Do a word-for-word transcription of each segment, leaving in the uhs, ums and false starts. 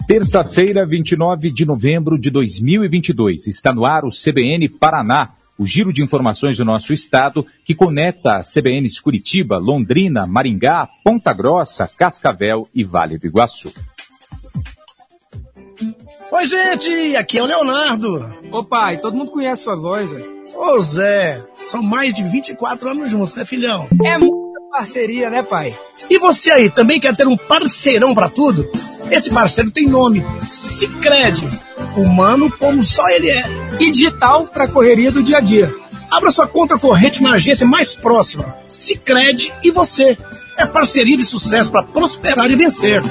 Terça-feira, vinte e nove de novembro de dois mil e vinte e dois. Está no ar o C B N Paraná, o giro de informações do nosso estado que conecta C B Ns Curitiba, Londrina, Maringá, Ponta Grossa, Cascavel e Vale do Iguaçu. Oi, gente, aqui é o Leonardo. Ô pai, todo mundo conhece sua voz, velho. Ô Zé, são mais de vinte e quatro anos juntos, né, filhão? É muita parceria, né, pai? E você aí, também quer ter um parceirão pra tudo? Esse parceiro tem nome, Sicredi, humano como só ele é. E digital pra correria do dia a dia. Abra sua conta corrente na agência mais próxima. Sicredi e você. É parceria de sucesso para prosperar e vencer.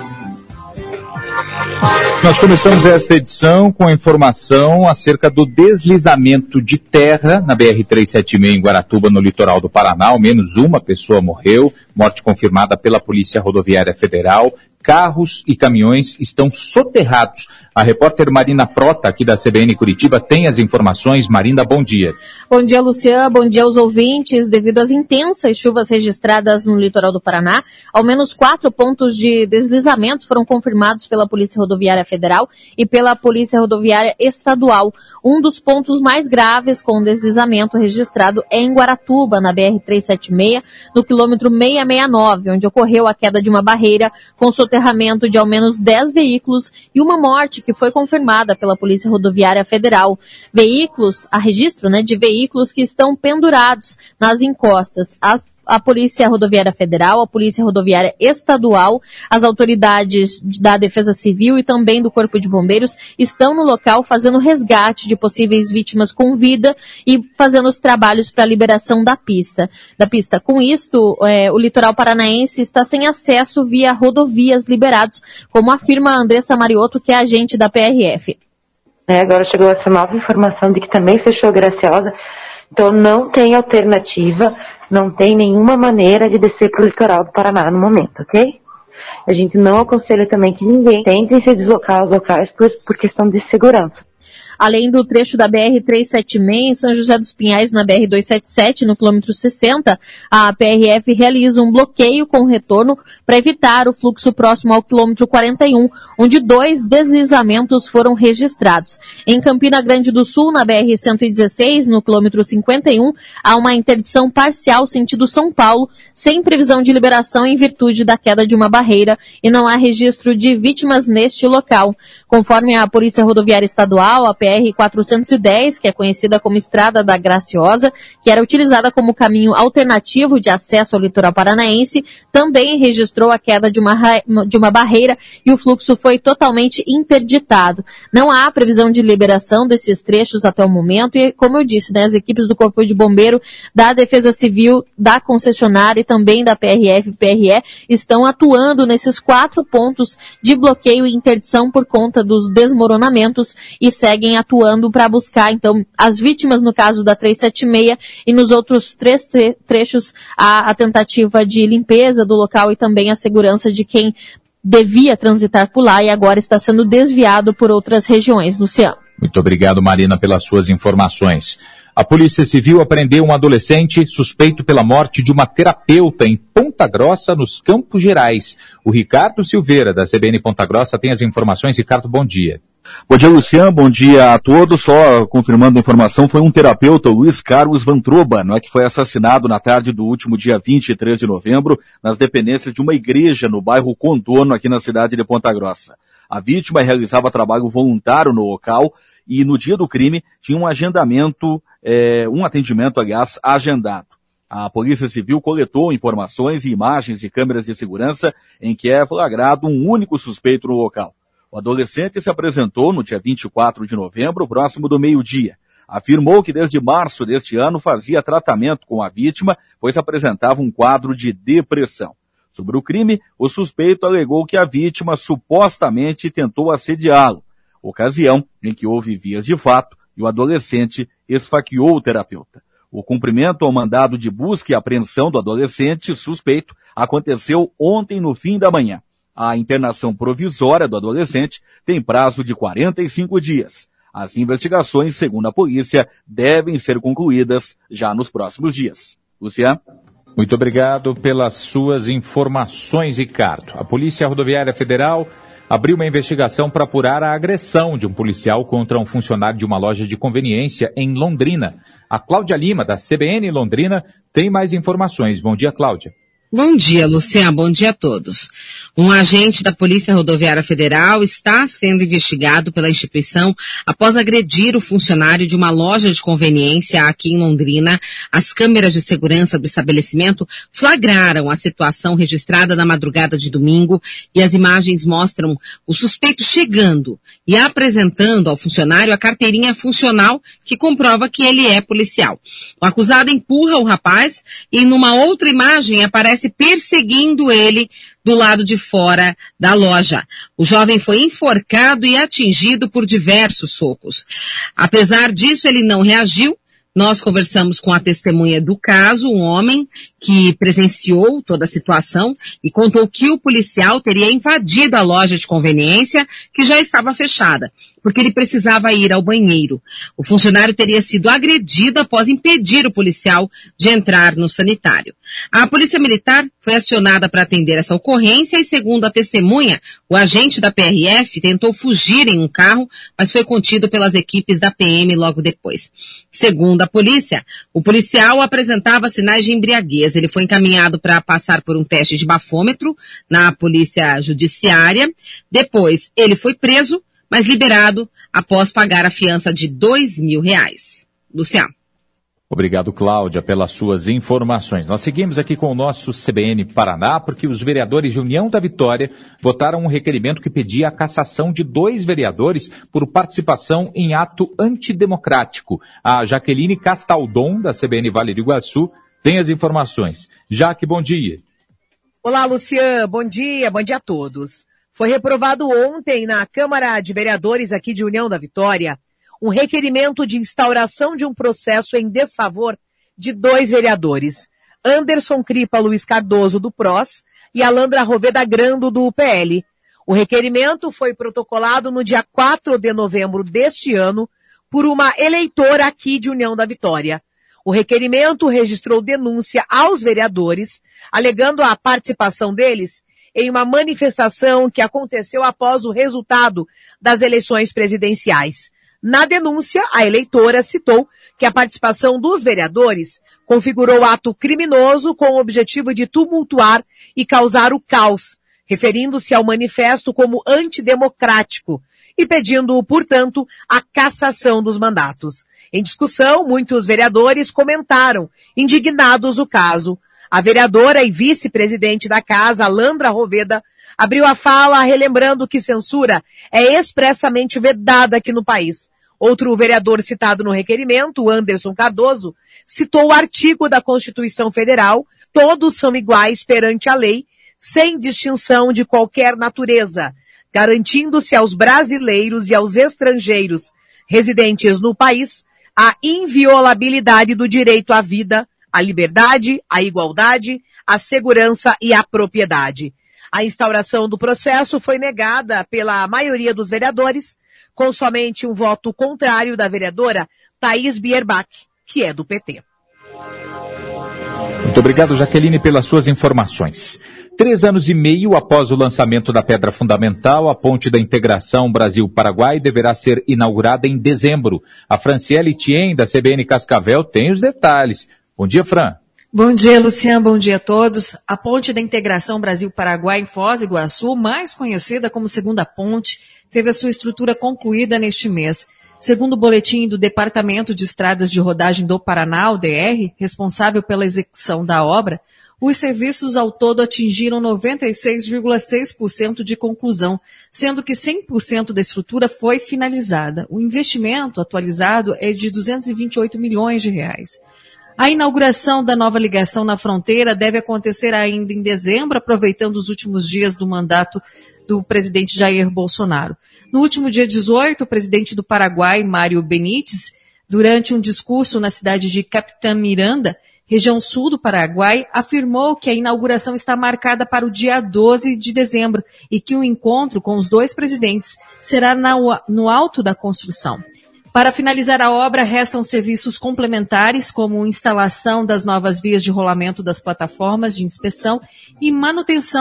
Nós começamos esta edição com a informação acerca do deslizamento de terra na B R trezentos e setenta e seis em Guaratuba, no litoral do Paraná. Ao menos uma pessoa morreu, morte confirmada pela Polícia Rodoviária Federal. Carros e caminhões estão soterrados. A repórter Marina Prota, aqui da C B N Curitiba, tem as informações. Marina, bom dia. Bom dia, Luciano. Bom dia aos ouvintes. Devido às intensas chuvas registradas no litoral do Paraná, ao menos quatro pontos de deslizamento foram confirmados pela Polícia Rodoviária Federal e pela Polícia Rodoviária Estadual. Um dos pontos mais graves com deslizamento registrado é em Guaratuba, na B R trezentos e setenta e seis, no quilômetro seiscentos e sessenta e nove, onde ocorreu a queda de uma barreira com soterramento de ao menos dez veículos e uma morte que foi confirmada pela Polícia Rodoviária Federal. Veículos, a registro, né, de veículos que estão pendurados nas encostas. As A Polícia Rodoviária Federal, a Polícia Rodoviária Estadual, as autoridades da Defesa Civil e também do Corpo de Bombeiros estão no local fazendo resgate de possíveis vítimas com vida e fazendo os trabalhos para a liberação da pista. Da pista. Com isto, é, o litoral paranaense está sem acesso via rodovias liberados, como afirma a Andressa Mariotto, que é agente da P R F. É, agora chegou essa nova informação de que também fechou Graciosa. Então não tem alternativa, não tem nenhuma maneira de descer para o litoral do Paraná no momento, ok? A gente não aconselha também que ninguém tente se deslocar aos locais por, por questão de segurança. Além do trecho da B R trezentos e setenta e seis, em São José dos Pinhais, na B R duzentos e setenta e sete, no quilômetro sessenta, a P R F realiza um bloqueio com retorno para evitar o fluxo próximo ao quilômetro quarenta e um, onde dois deslizamentos foram registrados. Em Campina Grande do Sul, na B R cento e dezesseis, no quilômetro cinquenta e um, há uma interdição parcial sentido São Paulo, sem previsão de liberação em virtude da queda de uma barreira, e não há registro de vítimas neste local. Conforme a Polícia Rodoviária Estadual, a P R quatrocentos e dez, que é conhecida como Estrada da Graciosa, que era utilizada como caminho alternativo de acesso ao litoral paranaense, também registrou a queda de uma, de uma barreira e o fluxo foi totalmente interditado. Não há previsão de liberação desses trechos até o momento e, como eu disse, né, as equipes do Corpo de Bombeiro, da Defesa Civil, da concessionária e também da P R F e P R E estão atuando nesses quatro pontos de bloqueio e interdição por conta dos desmoronamentos e seguem atuando para buscar, então, as vítimas no caso da trezentos e setenta e seis e nos outros três tre- trechos a, a tentativa de limpeza do local e também a segurança de quem devia transitar por lá e agora está sendo desviado por outras regiões. Luciano. Muito obrigado, Marina, pelas suas informações. A Polícia Civil apreendeu um adolescente suspeito pela morte de uma terapeuta em Ponta Grossa, nos Campos Gerais. O Ricardo Silveira, da C B N Ponta Grossa, tem as informações. Ricardo, bom dia. Bom dia, Luciano. Bom dia a todos. Só confirmando a informação, foi um terapeuta, Luiz Carlos Vantroba, não é, que foi assassinado na tarde do último dia vinte e três de novembro, nas dependências de uma igreja no bairro Contorno, aqui na cidade de Ponta Grossa. A vítima realizava trabalho voluntário no local e no dia do crime tinha um agendamento, é, um atendimento, aliás, agendado. A Polícia Civil coletou informações e imagens de câmeras de segurança em que é flagrado um único suspeito no local. O adolescente se apresentou no dia vinte e quatro de novembro, próximo do meio-dia. Afirmou que desde março deste ano fazia tratamento com a vítima, pois apresentava um quadro de depressão. Sobre o crime, o suspeito alegou que a vítima supostamente tentou assediá-lo, ocasião em que houve vias de fato e o adolescente esfaqueou o terapeuta. O cumprimento ao mandado de busca e apreensão do adolescente suspeito aconteceu ontem no fim da manhã. A internação provisória do adolescente tem prazo de quarenta e cinco dias. As investigações, segundo a polícia, devem ser concluídas já nos próximos dias. Luciano? Muito obrigado pelas suas informações, Ricardo. A Polícia Rodoviária Federal abriu uma investigação para apurar a agressão de um policial contra um funcionário de uma loja de conveniência em Londrina. A Cláudia Lima, da C B N Londrina, tem mais informações. Bom dia, Cláudia. Bom dia, Luciano. Bom dia a todos. Um agente da Polícia Rodoviária Federal está sendo investigado pela instituição após agredir o funcionário de uma loja de conveniência aqui em Londrina. As câmeras de segurança do estabelecimento flagraram a situação registrada na madrugada de domingo e as imagens mostram o suspeito chegando e apresentando ao funcionário a carteirinha funcional que comprova que ele é policial. O acusado empurra o rapaz e numa outra imagem aparece perseguindo ele do lado de fora da loja. O jovem foi enforcado e atingido por diversos socos. Apesar disso, ele não reagiu. Nós conversamos com a testemunha do caso, um homem que presenciou toda a situação e contou que o policial teria invadido a loja de conveniência, que já estava fechada, porque ele precisava ir ao banheiro. O funcionário teria sido agredido após impedir o policial de entrar no sanitário. A Polícia Militar foi acionada para atender essa ocorrência e, segundo a testemunha, o agente da P R F tentou fugir em um carro, mas foi contido pelas equipes da P M logo depois. Segundo a polícia, o policial apresentava sinais de embriaguez. Ele foi encaminhado para passar por um teste de bafômetro na Polícia Judiciária. Depois, ele foi preso, mas liberado após pagar a fiança de dois mil reais. Luciano. Obrigado, Cláudia, pelas suas informações. Nós seguimos aqui com o nosso C B N Paraná, porque os vereadores de União da Vitória votaram um requerimento que pedia a cassação de dois vereadores por participação em ato antidemocrático. A Jaqueline Castaldon, da C B N Vale do Iguaçu, tem as informações. Jaque, bom dia. Olá, Luciano, bom dia, bom dia a todos. Foi reprovado ontem na Câmara de Vereadores aqui de União da Vitória um requerimento de instauração de um processo em desfavor de dois vereadores, Anderson Cripa Luiz Cardoso, do P R O S, e Alandra Roveda Grando, do P L. O requerimento foi protocolado no dia quatro de novembro deste ano por uma eleitora aqui de União da Vitória. O requerimento registrou denúncia aos vereadores, alegando a participação deles em uma manifestação que aconteceu após o resultado das eleições presidenciais. Na denúncia, a eleitora citou que a participação dos vereadores configurou ato criminoso com o objetivo de tumultuar e causar o caos, referindo-se ao manifesto como antidemocrático e pedindo, portanto, a cassação dos mandatos. Em discussão, muitos vereadores comentaram, indignados, o caso. A vereadora e vice-presidente da casa, Alandra Roveda, abriu a fala relembrando que censura é expressamente vedada aqui no país. Outro vereador citado no requerimento, Anderson Cardoso, citou o artigo da Constituição Federal: todos são iguais perante a lei, sem distinção de qualquer natureza, garantindo-se aos brasileiros e aos estrangeiros residentes no país a inviolabilidade do direito à vida, à liberdade, à igualdade, à segurança e à propriedade. A instauração do processo foi negada pela maioria dos vereadores, com somente um voto contrário da vereadora Thaís Bierbach, que é do P T. Muito obrigado, Jaqueline, pelas suas informações. Três anos e meio após o lançamento da pedra fundamental, a ponte da integração Brasil-Paraguai deverá ser inaugurada em dezembro. A Franciele Tien, da C B N Cascavel, tem os detalhes. Bom dia, Fran. Bom dia, Luciano. Bom dia a todos. A ponte da integração Brasil-Paraguai em Foz do Iguaçu, mais conhecida como Segunda Ponte, teve a sua estrutura concluída neste mês. Segundo o boletim do Departamento de Estradas de Rodagem do Paraná, o D R, responsável pela execução da obra, os serviços ao todo atingiram noventa e seis vírgula seis por cento de conclusão, sendo que cem por cento da estrutura foi finalizada. O investimento atualizado é de duzentos e vinte e oito milhões de reais. A inauguração da nova ligação na fronteira deve acontecer ainda em dezembro, aproveitando os últimos dias do mandato do presidente Jair Bolsonaro. No último dia dezoito, o presidente do Paraguai, Mário Benítez, durante um discurso na cidade de Capitã Miranda, região sul do Paraguai, afirmou que a inauguração está marcada para o dia doze de dezembro e que o encontro com os dois presidentes será na, no alto da construção. Para finalizar a obra, restam serviços complementares, como instalação das novas vias de rolamento das plataformas de inspeção e manutenção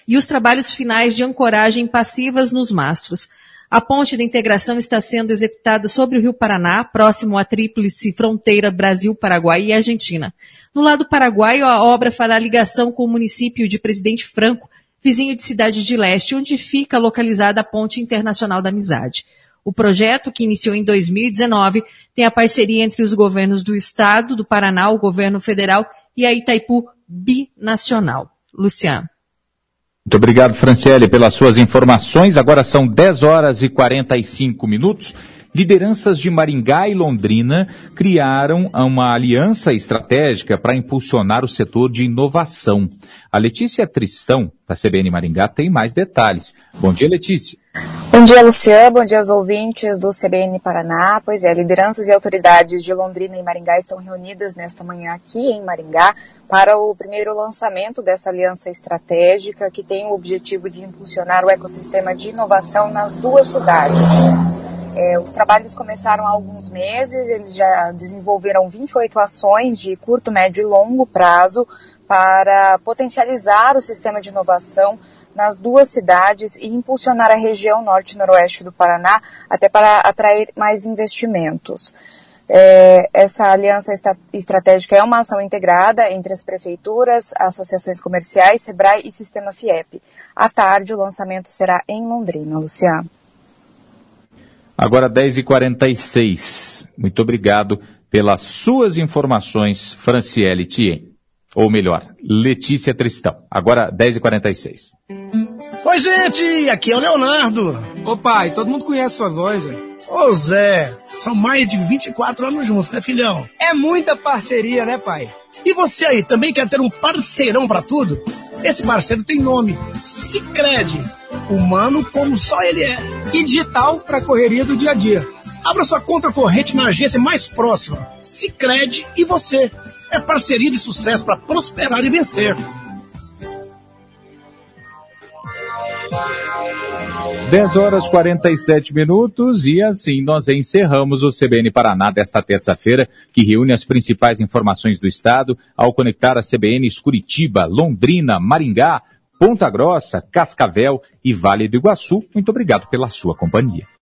e os trabalhos finais de ancoragem passivas nos mastros. A ponte da integração está sendo executada sobre o Rio Paraná, próximo à tríplice fronteira Brasil, Paraguai e Argentina. No lado paraguaio, a obra fará ligação com o município de Presidente Franco, vizinho de Cidade de Leste, onde fica localizada a Ponte Internacional da Amizade. O projeto, que iniciou em dois mil e dezenove, tem a parceria entre os governos do Estado, do Paraná, o governo federal e a Itaipu Binacional. Luciano. Muito obrigado, Franciele, pelas suas informações. Agora são dez horas e quarenta e cinco minutos. Lideranças de Maringá e Londrina criaram uma aliança estratégica para impulsionar o setor de inovação. A Letícia Tristão, da C B N Maringá, tem mais detalhes. Bom dia, Letícia. Bom dia, Luciano. Bom dia aos ouvintes do C B N Paraná. Pois é, lideranças e autoridades de Londrina e Maringá estão reunidas nesta manhã aqui em Maringá para o primeiro lançamento dessa aliança estratégica que tem o objetivo de impulsionar o ecossistema de inovação nas duas cidades. É, os trabalhos começaram há alguns meses, eles já desenvolveram vinte e oito ações de curto, médio e longo prazo para potencializar o sistema de inovação nas duas cidades e impulsionar a região norte e noroeste do Paraná, até para atrair mais investimentos. É, essa aliança estratégica é uma ação integrada entre as prefeituras, associações comerciais, SEBRAE e Sistema FIEP. À tarde, o lançamento será em Londrina. Luciano. Agora dez e quarenta e seis. Muito obrigado pelas suas informações, Franciele Thiem. Ou melhor, Letícia Tristão. Agora dez e quarenta e seis. Oi, gente, aqui é o Leonardo. Ô pai, todo mundo conhece sua voz, velho. Ô Zé, são mais de vinte e quatro anos juntos, né, filhão? É muita parceria, né, pai? E você aí, também quer ter um parceirão pra tudo? Esse parceiro tem nome, Sicredi. Humano como só ele é. E digital pra correria do dia a dia. Abra sua conta corrente na agência mais próxima. Sicredi e você. É parceria de sucesso para prosperar e vencer. dez horas e quarenta e sete minutos e assim nós encerramos o C B N Paraná desta terça-feira, que reúne as principais informações do estado ao conectar a C B Ns Curitiba, Londrina, Maringá, Ponta Grossa, Cascavel e Vale do Iguaçu. Muito obrigado pela sua companhia.